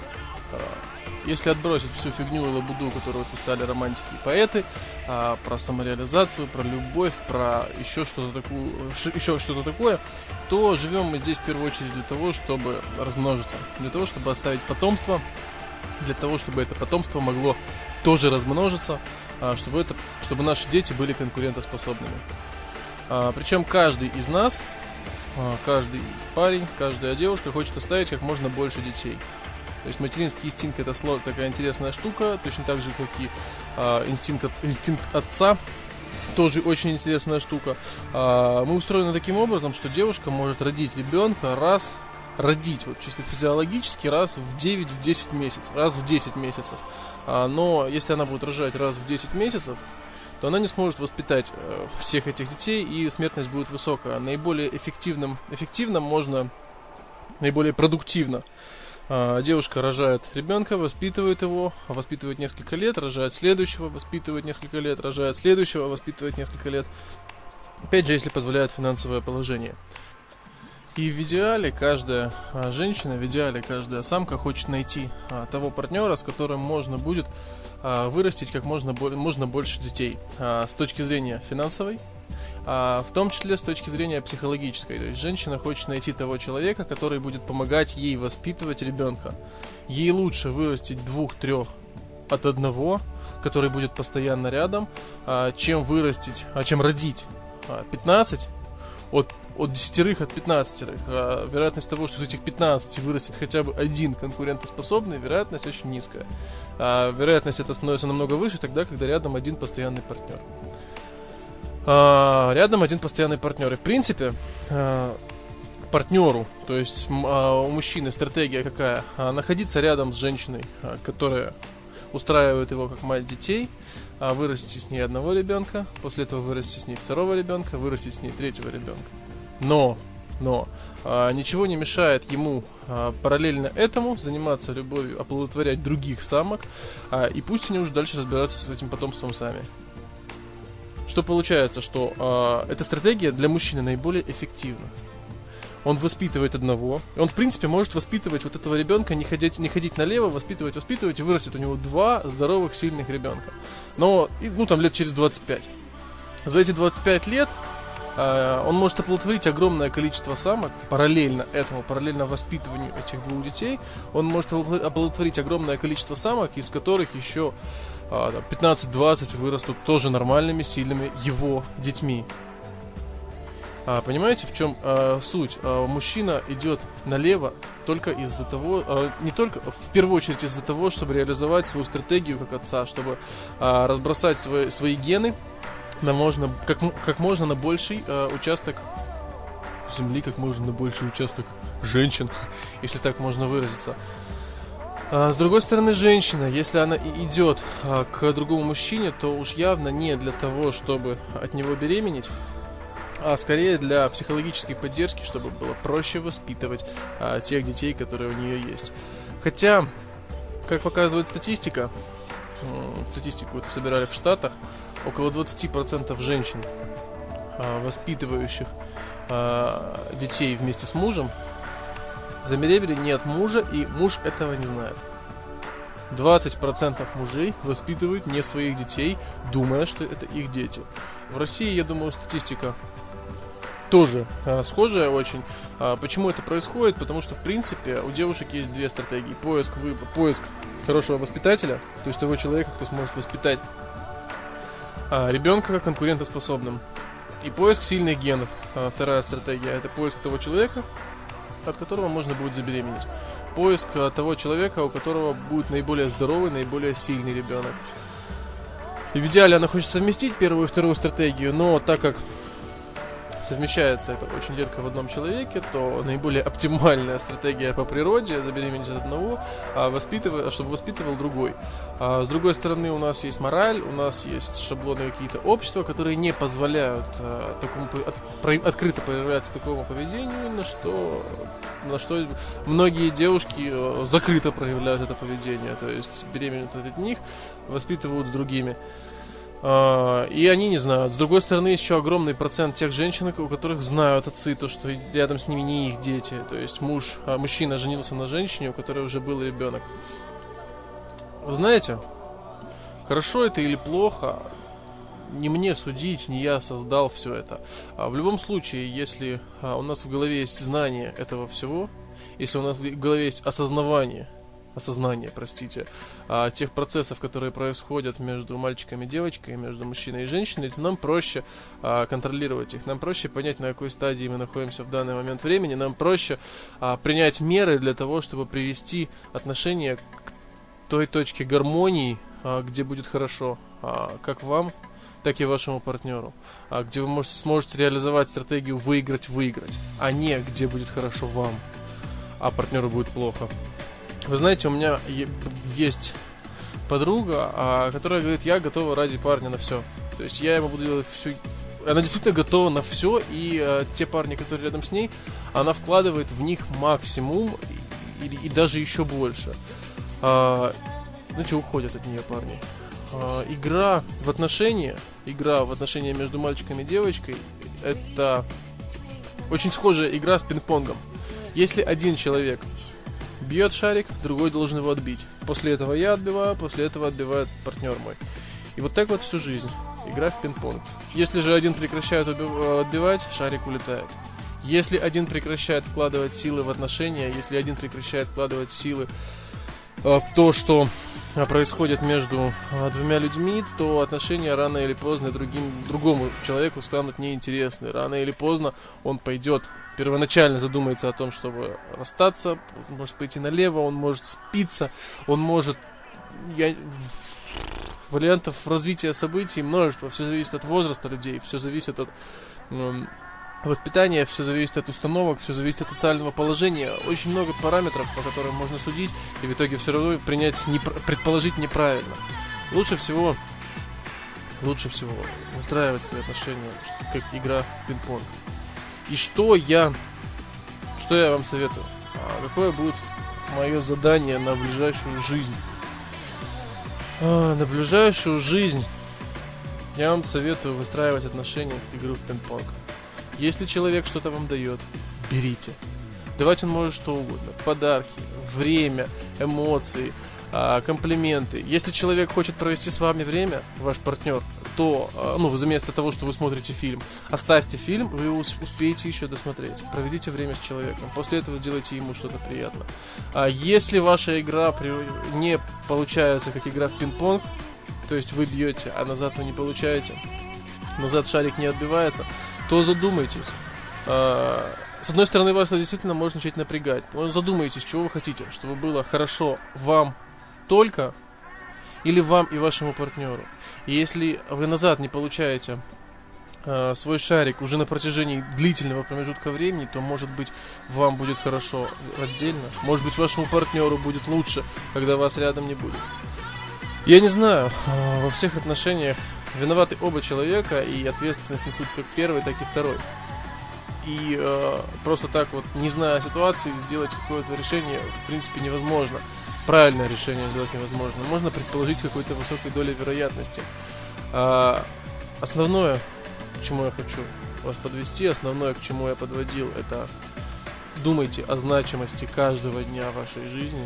Если отбросить всю фигню и лабуду, которую писали романтики и поэты, про самореализацию, про любовь, про еще что-то такое, еще что-то такое, то живем мы здесь в первую очередь для того, чтобы размножиться, для того, чтобы оставить потомство, для того, чтобы это потомство могло тоже размножиться, чтобы, это, чтобы наши дети были конкурентоспособными. Причем каждый из нас, каждый парень, каждая девушка хочет оставить как можно больше детей. То есть материнский инстинкт — это такая интересная штука, точно так же, как и э, инстинкт, инстинкт отца, тоже очень интересная штука. Э, мы устроены таким образом, что девушка может родить ребенка раз, родить вот чисто физиологически раз в девять-десять месяцев, раз в десять месяцев. Э, но если она будет рожать раз в десять месяцев, то она не сможет воспитать э, всех этих детей, и смертность будет высокая. Наиболее эффективным, эффективно можно, наиболее продуктивно э, девушка рожает ребенка, воспитывает его, воспитывает несколько лет, рожает следующего, воспитывает несколько лет, рожает следующего, воспитывает несколько лет. Опять же, если позволяет финансовое положение. И в идеале каждая а, женщина, в идеале каждая самка хочет найти а, того партнера, с которым можно будет а, вырастить как можно, можно больше детей а, с точки зрения финансовой, а, в том числе с точки зрения психологической. То есть женщина хочет найти того человека, который будет помогать ей воспитывать ребенка. Ей лучше вырастить двух-трех от одного, который будет постоянно рядом, а, чем вырастить, а, чем родить а, пятнадцать от от десятерых, от пятнадцатерых. А вероятность того, что из этих пятнадцати вырастет хотя бы один конкурентоспособный, вероятность очень низкая. А вероятность это становится намного выше тогда, когда рядом один постоянный партнер. А, рядом один постоянный партнер. И в принципе, а, партнеру, то есть а, у мужчины стратегия какая? А, находиться рядом с женщиной, а, которая устраивает его как мать детей, а вырастить с ней одного ребенка, после этого вырастить с ней второго ребенка, вырастить с ней третьего ребенка. Но, но а, ничего не мешает ему а, параллельно этому заниматься любовью, оплодотворять других самок, а, и пусть они уже дальше разбираются с этим потомством сами. Что получается, что а, эта стратегия для мужчины наиболее эффективна. Он воспитывает одного, он в принципе может воспитывать вот этого ребенка, не ходить, не ходить налево, воспитывать, воспитывать, и вырастет у него два здоровых, сильных ребенка. Но, ну там лет через двадцать пять. За эти двадцать пять лет он может оплодотворить огромное количество самок, параллельно этому, параллельно воспитыванию этих двух детей, он может оплодотворить огромное количество самок, из которых еще пятнадцать-двадцать вырастут тоже нормальными, сильными его детьми. А, понимаете, в чем а, суть? А, мужчина идет налево только из-за того, а, не только, в первую очередь из-за того, чтобы реализовать свою стратегию как отца, чтобы а, разбросать свои, свои гены на можно, как, как можно на больший а, участок земли, как можно на больший участок женщин, если так можно выразиться. А, с другой стороны, женщина, если она и идет а, к другому мужчине, то уж явно не для того, чтобы от него беременеть, а скорее для психологической поддержки, чтобы было проще воспитывать а, тех детей, которые у нее есть. Хотя, как показывает статистика, статистику эту собирали в Штатах, около двадцать процентов женщин, а, воспитывающих а, детей вместе с мужем, забеременели не от мужа, и муж этого не знает. двадцать процентов мужей воспитывают не своих детей, думая, что это их дети. В России, я думаю, статистика тоже а, схожая очень. А, почему это происходит? Потому что, в принципе, у девушек есть две стратегии. Поиск, выбор, поиск хорошего воспитателя, то есть того человека, кто сможет воспитать а, ребенка конкурентоспособным. И поиск сильных генов. А, вторая стратегия – это поиск того человека, от которого можно будет забеременеть. Поиск а, того человека, у которого будет наиболее здоровый, наиболее сильный ребенок. И в идеале она хочет совместить первую и вторую стратегию, но так как совмещается это очень редко в одном человеке, то наиболее оптимальная стратегия по природе забеременеть от одного, а воспитывать, чтобы воспитывал другой. А с другой стороны, у нас есть мораль, у нас есть шаблоны какие-то общества, которые не позволяют а, такому, от, про, открыто проявляться такому поведению, на что, на что многие девушки а, закрыто проявляют это поведение, то есть беременеют от них, воспитывают с другими. Uh, и они не знают. С другой стороны, есть еще огромный процент тех женщин, у которых знают отцы, то, что рядом с ними не их дети. То есть муж, а мужчина женился на женщине, у которой уже был ребенок. Вы знаете, хорошо это или плохо, не мне судить, не я создал все это. А в любом случае, если а, у нас в голове есть знание этого всего, если у нас в голове есть осознавание, осознание, простите, а, тех процессов, которые происходят между мальчиком и девочкой, между мужчиной и женщиной, то нам проще а, контролировать их, нам проще понять, на какой стадии мы находимся в данный момент времени, нам проще а, принять меры для того, чтобы привести отношения к той точке гармонии, а, где будет хорошо, а, как вам, так и вашему партнеру, а, где вы можете, сможете реализовать стратегию выиграть-выиграть, а не где будет хорошо вам, а партнеру будет плохо. Вы знаете, у меня есть подруга, которая говорит, я готова ради парня на все. То есть я ему буду делать все. Она действительно готова на все, и а, те парни, которые рядом с ней, она вкладывает в них максимум и, и, и даже еще больше. А, знаете, уходят от нее парни. А, игра в отношения, игра в отношения между мальчиком и девочкой, это Очень схожая игра с пинг-понгом. Если один человек бьет шарик, другой должен его отбить. После этого я отбиваю, после этого отбивает партнер мой. И вот так вот всю жизнь. Игра в пинг-понг. Если же один прекращает отбивать, шарик улетает. Если один прекращает вкладывать силы в отношения, если один прекращает вкладывать силы в то, что происходит между двумя людьми, то отношения рано или поздно другим, другому человеку станут неинтересны. Рано или поздно он пойдет, первоначально задумается о том, чтобы расстаться, он может пойти налево, он может спиться, он может... Я... Вариантов развития событий множество, все зависит от возраста людей, все зависит от э, воспитания, все зависит от установок, все зависит от социального положения. Очень много параметров, по которым можно судить, и в итоге все равно принять, непр- предположить неправильно. Лучше всего, лучше всего выстраивать свои отношения, как игра в пинг-понг. И что я, что я вам советую? А какое будет мое задание на ближайшую жизнь? А, на ближайшую жизнь я вам советую выстраивать отношения к игру в пинг-понг. Если человек что-то вам дает, берите. Давать он может что угодно. Подарки, время, эмоции, а, комплименты. Если человек хочет провести с вами время, ваш партнер, то, а, ну, вместо того, что вы смотрите фильм, оставьте фильм, вы успеете еще досмотреть. Проведите время с человеком. После этого сделайте ему что-то приятное. А если ваша игра не получается как игра в пинг-понг, то есть вы бьете, а назад вы не получаете, назад шарик не отбивается, то задумайтесь. А, с одной стороны, вас это действительно может начать напрягать. Но задумайтесь, чего вы хотите, чтобы было хорошо вам только или вам и вашему партнеру. И если вы назад не получаете э, свой шарик уже на протяжении длительного промежутка времени, то, может быть, вам будет хорошо отдельно. Может быть, вашему партнеру будет лучше, когда вас рядом не будет. Я не знаю, э, во всех отношениях виноваты оба человека, и ответственность несут как первый, так и второй. И э, просто так вот, не зная ситуации, сделать какое-то решение в принципе невозможно. Правильное решение сделать невозможно. Можно предположить с какой-то высокой долей вероятности. А основное, к чему я хочу вас подвести, основное, к чему я подводил, это думайте о значимости каждого дня вашей жизни.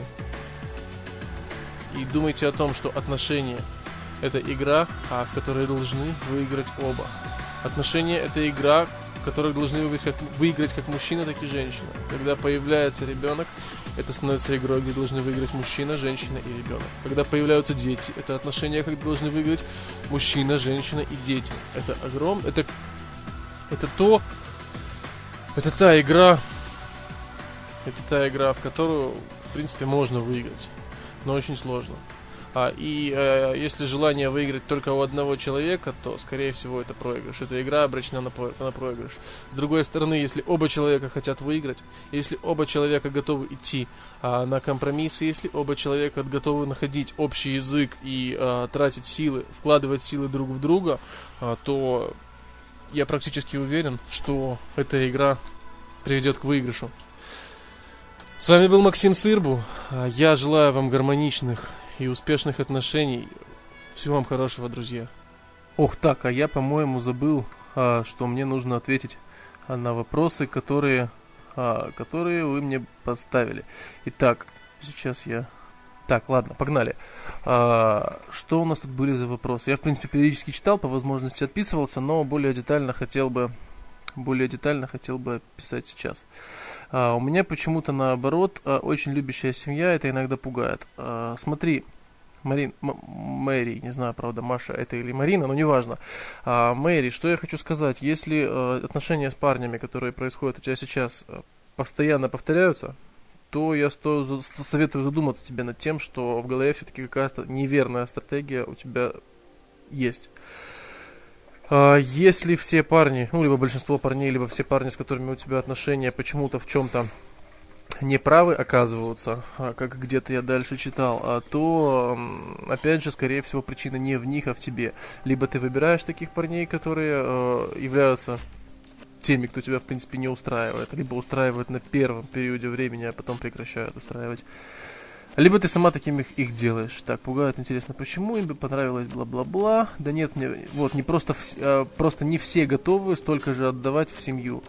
И думайте о том, что отношения — это игра, а в которой должны выиграть оба. Отношения — это игра, в которой должны выиграть как, выиграть как мужчина, так и женщина. Когда появляется ребенок, это становится игрой, где должны выиграть мужчина, женщина и ребенок. Когда появляются дети, это отношения, где должны выиграть мужчина, женщина и дети. Это огромное, это, это то, это та игра, это та игра, в которую, в принципе, можно выиграть, но очень сложно. А, и э, если желание выиграть только у одного человека, то, скорее всего, это проигрыш. Эта игра обречена на, по- на проигрыш. С другой стороны, если оба человека хотят выиграть, если оба человека готовы идти а, на компромиссы, если оба человека готовы находить общий язык и а, тратить силы, вкладывать силы друг в друга, а, то я практически уверен, что эта игра приведет к выигрышу. С вами был Максим Сырбу. Я желаю вам гармоничных и успешных отношений. Всего вам хорошего, друзья. Ох, так, а я, по-моему, забыл, а, что мне нужно ответить а, на вопросы, которые, а, которые вы мне поставили. Итак, сейчас я... Так, ладно, погнали. А, что у нас тут были за вопросы? Я, в принципе, периодически читал, по возможности отписывался, но более детально хотел бы... Более детально хотел бы описать сейчас. А, у меня почему-то наоборот, а, очень любящая семья, это иногда пугает. А, смотри, Марин, М- Мэри, не знаю, правда, Маша это или Марина, но неважно. А, Мэри, что я хочу сказать, если а, отношения с парнями, которые происходят у тебя сейчас, постоянно повторяются, то я сто, советую задуматься тебе над тем, что в голове все-таки какая-то неверная стратегия у тебя есть. Если все парни, ну, либо большинство парней, либо все парни, с которыми у тебя отношения, почему-то в чем-то неправы оказываются, как где-то я дальше читал, то, опять же, скорее всего, причина не в них, а в тебе. Либо ты выбираешь таких парней, которые являются теми, кто тебя, в принципе, не устраивает, либо устраивают на первом периоде времени, а потом прекращают устраивать. Либо ты сама таким их, их делаешь. Так, пугает, интересно, почему им бы понравилось, бла-бла-бла. Да нет, мне, вот, не просто, вс, а, просто не все готовы столько же отдавать в семью.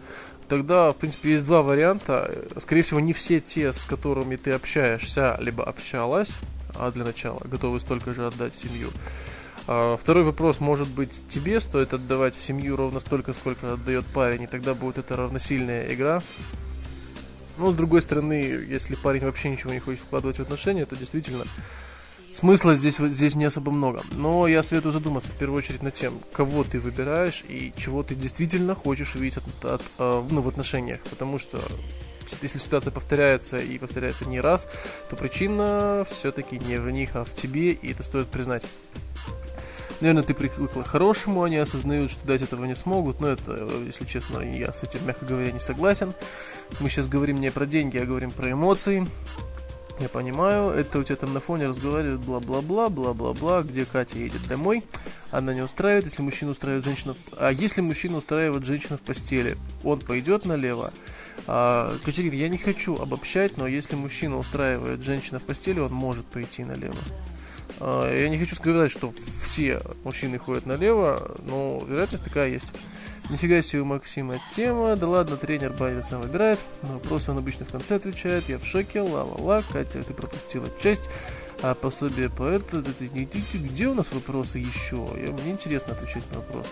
тогда, в принципе, есть два варианта. Скорее всего, не все те, с которыми ты общаешься, либо общалась, а для начала готовы столько же отдать в семью. А второй вопрос, может быть, тебе стоит отдавать в семью ровно столько, сколько отдает парень, и тогда будет это равносильная игра. Но, с другой стороны, если парень вообще ничего не хочет вкладывать в отношения, то действительно смысла здесь, здесь не особо много. Но я советую задуматься в первую очередь над тем, кого ты выбираешь и чего ты действительно хочешь увидеть от, от, от, ну, в отношениях. Потому что если ситуация повторяется и повторяется не раз, то причина все-таки не в них, а в тебе, и это стоит признать. Наверное, ты привыкла к хорошему, они осознают, что дать этого не смогут, но это, если честно, я с этим, мягко говоря, не согласен. Мы сейчас говорим не про деньги, а говорим про эмоции. Я понимаю, это у тебя там на фоне разговаривает бла-бла-бла, бла-бла-бла, где Катя едет домой, она не устраивает, если мужчина устраивает женщину... А если мужчина устраивает женщину в постели, он пойдет налево? А, Катерина, я не хочу обобщать, но если мужчина устраивает женщину в постели, он может пойти налево. А, я не хочу сказать, что все мужчины ходят налево, но вероятность такая есть. Нифига себе у Максима тема. Да ладно, тренер Байден сам выбирает. На вопросы он обычно в конце отвечает. Я в шоке, ла-ла-ла. Катя, ты пропустила часть. А пособие по это... Где у нас вопросы еще? Я, мне интересно отвечать на вопросы.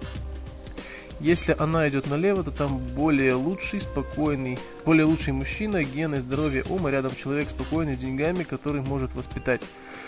Если она идет налево, то там более лучший, спокойный, более лучший мужчина, гены, здоровье, ум, а рядом человек спокойный, с деньгами, который может воспитать.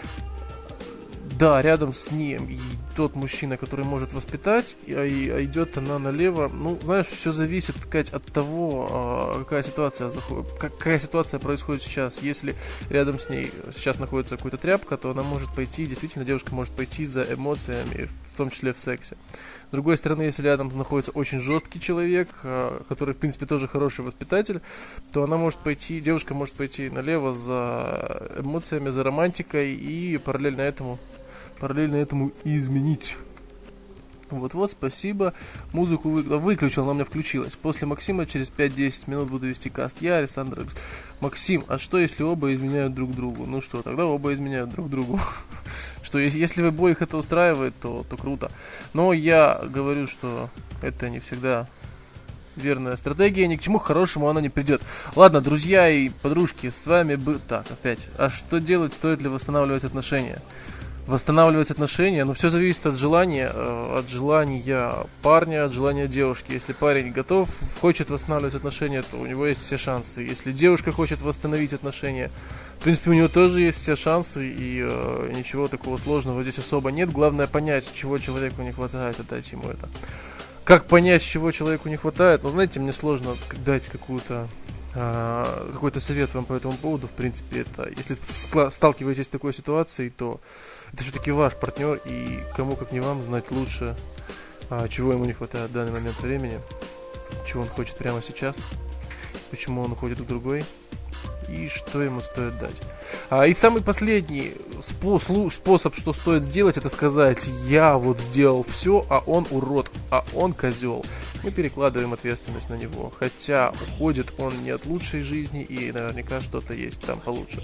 Да, рядом с ним и тот мужчина, который может воспитать, и, и идет она налево. Ну, знаешь, все зависит, Кать, от того, какая ситуация заходит, какая ситуация происходит сейчас. Если рядом с ней сейчас находится какая-то тряпка, то она может пойти, действительно, девушка может пойти за эмоциями, в том числе в сексе. С другой стороны, если рядом находится очень жесткий человек, который, в принципе, тоже хороший воспитатель, то она может пойти, девушка может пойти налево за эмоциями, за романтикой и параллельно этому параллельно этому и изменить. Вот-вот, спасибо. Музыку вы... выключил, она у меня включилась. После Максима через пять-десять минут буду вести каст. Я, Александр. Максим, а что если оба изменяют друг другу? Ну что, тогда оба изменяют друг другу. Что, если вы обоих это устраивает, то, то круто. Но я говорю, что это не всегда верная стратегия, ни к чему хорошему она не придет. Ладно, друзья и подружки, с вами был... Так, опять. А что делать, стоит ли восстанавливать отношения? Восстанавливать отношения, но все зависит от желания, от желания парня, от желания девушки. Если парень готов, хочет восстанавливать отношения, то у него есть все шансы. Если девушка хочет восстановить отношения, в принципе, у него тоже есть все шансы, и э, ничего такого сложного здесь особо нет. Главное понять, чего человеку не хватает, и дать ему это. Как понять, чего человеку не хватает? Ну, знаете, мне сложно дать какую-то какой-то совет вам по этому поводу. В принципе, это, если сталкиваетесь с такой ситуацией, то это все-таки ваш партнер, и кому как не вам знать лучше, а, чего ему не хватает в данный момент времени, чего он хочет прямо сейчас, почему он уходит к другой и что ему стоит дать. А, и самый последний способ, способ, что стоит сделать, это сказать: я вот сделал все, а он урод, а он козел. Мы перекладываем ответственность на него, хотя уходит он не от лучшей жизни, и наверняка что-то есть там получше.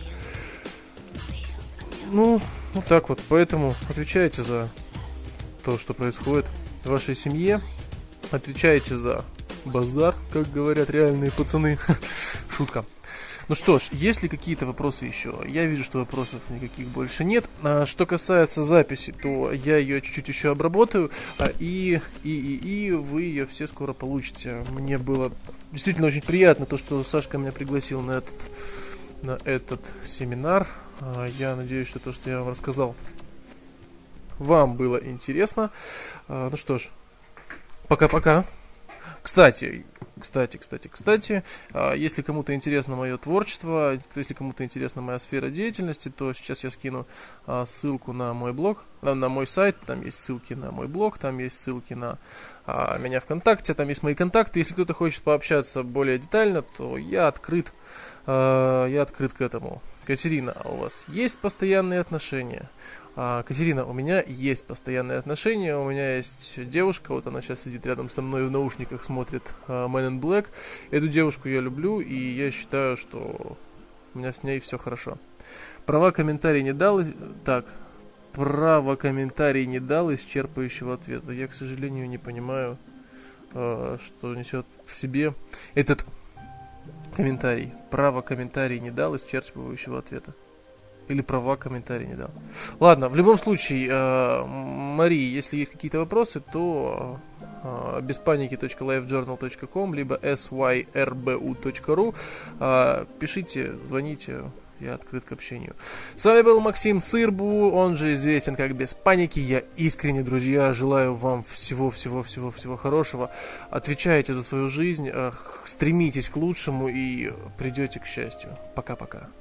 Ну, вот так вот. Поэтому отвечайте за то, что происходит в вашей семье. Отвечайте за базар, как говорят реальные пацаны. Шутка. Ну что ж, есть ли какие-то вопросы еще? Я вижу, что вопросов никаких больше нет. А что касается записи, то я ее чуть-чуть еще обработаю, а, и, и, и, и вы ее все скоро получите. Мне было действительно очень приятно то, что Сашка меня пригласил на этот, на этот семинар. А, я надеюсь, что то, что я вам рассказал, вам было интересно. А, ну что ж, пока-пока. Кстати, кстати, кстати, кстати, если кому-то интересно мое творчество, если кому-то интересна моя сфера деятельности, то сейчас я скину ссылку на мой блог, на мой сайт, там есть ссылки на мой блог, там есть ссылки на меня ВКонтакте, там есть мои контакты. Если кто-то хочет пообщаться более детально, то я открыт, я открыт к этому. Катерина, а у вас есть постоянные отношения? А, Катерина, у меня есть постоянные отношения, у меня есть девушка, вот она сейчас сидит рядом со мной в наушниках, смотрит uh, Man in Black. Эту девушку я люблю, и я считаю, что у меня с ней все хорошо. Права комментарий не дал, так, право комментарий не дал исчерпывающего ответа. Я, к сожалению, не понимаю, э, что несет в себе этот комментарий. Право комментарий не дал исчерпывающего ответа. Или права комментарий не дал. Ладно, в любом случае, э, Мария, если есть какие-то вопросы, то э, без паники точка лайфджорнал точка ком либо эс вай эр би у точка ру. Э, пишите, звоните, я открыт к общению. С вами был Максим Сырбу, он же известен как Без Паники. Я искренне, друзья, желаю вам всего-всего-всего-всего хорошего. Отвечайте за свою жизнь, э, стремитесь к лучшему и придете к счастью. Пока-пока.